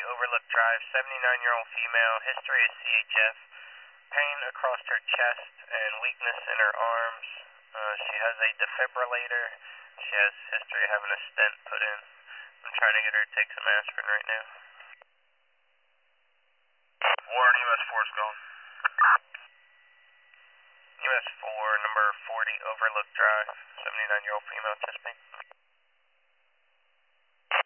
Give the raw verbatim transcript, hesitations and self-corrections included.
Overlook Drive, seventy-nine-year-old female, history of C H F, pain across her chest and weakness in her arms. Uh, she has a defibrillator. She has history of having a stent put in. I'm trying to get her to take some aspirin right now. Warren, U S four is going. U S four, number forty, Overlook Drive, seventy-nine-year-old female, chest pain.